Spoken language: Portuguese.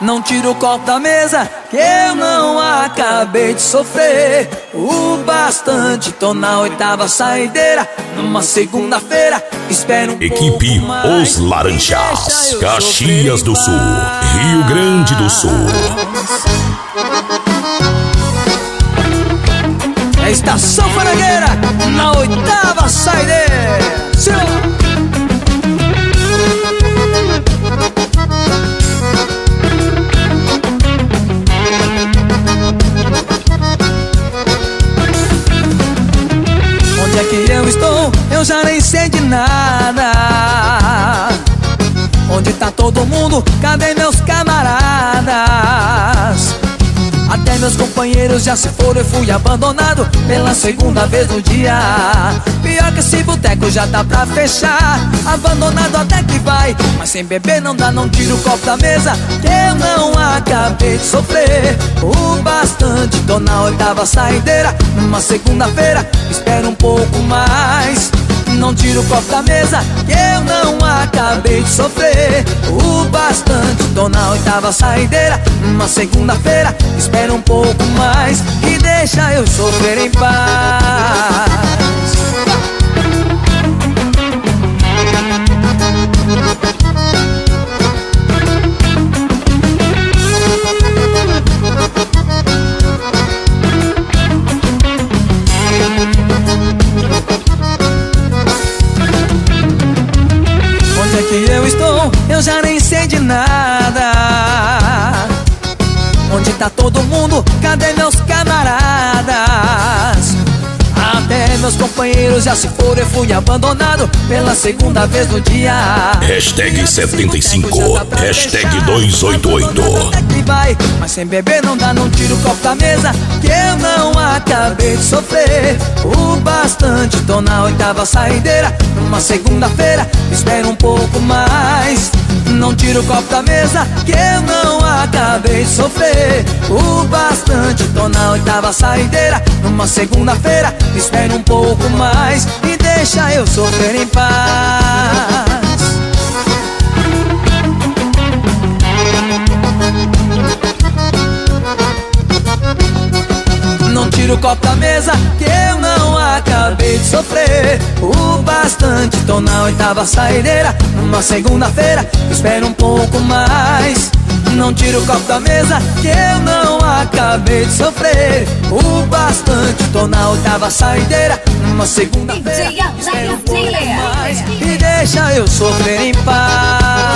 Não tira o copo da mesa, que eu não acabei de sofrer o bastante. Tô na 8ª saideira, numa segunda-feira. Espero um Equipe pouco mais. Os Laranjas, Caxias do Sul, Rio Grande do Sul. É Estação Frangueira, na 8ª saideira. Onde é que eu estou? Eu já nem sei de nada. Onde tá todo mundo? Cadê meus camaradas? Até meus companheiros já se foram e fui abandonado pela segunda vez no dia. Pior que esse boteco já tá pra fechar. Abandonado até que vai, mas sem beber não dá, não tira o copo da mesa, que eu não acabei de sofrer o bastante. Tô na 8ª saideira, numa segunda-feira. Espero um pouco mais. Não tira o copo da mesa, que eu não acabei de sofrer o bastante. Tô na 8ª saideira, numa segunda-feira. Espera um pouco mais e deixa eu sofrer em paz. Onde é que eu estou? Eu já nem sei de nada. Onde tá todo mundo? Cadê meus camaradas? Até meus companheiros já se foram e fui abandonado pela segunda vez no dia. Hashtag 75, hashtag 288. Mas sem beber não dá, não tira o copo da mesa, que eu não acabei de sofrer o bastante. Tô na 8ª saideira, numa segunda-feira. Espero um pouco mais. Não tira o copo da mesa, que eu não acabei de sofrer o bastante. Tô na 8ª saideira, numa segunda-feira. Espero um pouco mais e deixa eu sofrer em paz. Não tira o copo da mesa, que eu não acabei de sofrer o bastante. Tô na 8ª saideira, numa segunda-feira. Espero um pouco mais. Não tira o copo da mesa, que eu não acabei de sofrer o bastante. Tô na 8ª saideira, numa segunda-feira. Espero um pouco mais e deixa eu sofrer em paz.